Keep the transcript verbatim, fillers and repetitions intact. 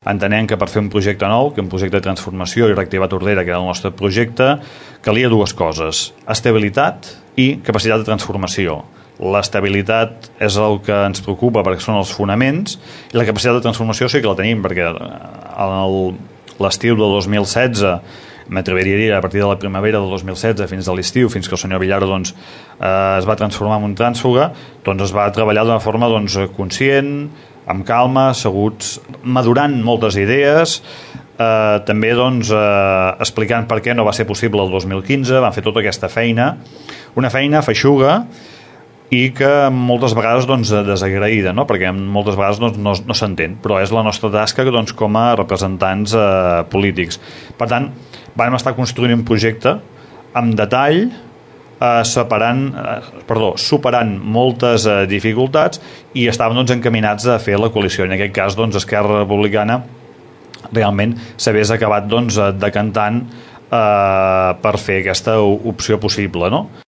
entenent que per fer un projecte nou, que un projecte de transformació i reactivar Tordera, que era el nostre projecte, calia dues coses: estabilitat i capacitat de transformació. L'estabilitat és el que ens preocupa perquè són els fonaments, i la capacitat de transformació sí que la tenim, perquè l'estiu del dos mil setze, m'atreviria a dir, a partir de la primavera del dos mil setze fins a l'estiu, fins que el senyor Villar doncs, eh, es va transformar en un trànsfuga, doncs es va treballar d'una forma doncs, conscient, amb calma, asseguts, madurant moltes idees, eh, també doncs, eh, explicant per què no va ser possible el dos mil quinze. Van fer tota aquesta feina, una feina feixuga i que moltes vegades doncs, desagraïda, no? Perquè moltes vegades doncs, no, no s'entén, però és la nostra tasca doncs, com a representants eh, polítics. Per tant, vam estar construint un projecte amb detall, eh, separant, eh, perdó, superant moltes eh, dificultats, i estàvem doncs, encaminats a fer la coalició. En aquest cas, doncs, Esquerra Republicana realment s'hagués acabat doncs, decantant eh, per fer aquesta opció possible, no?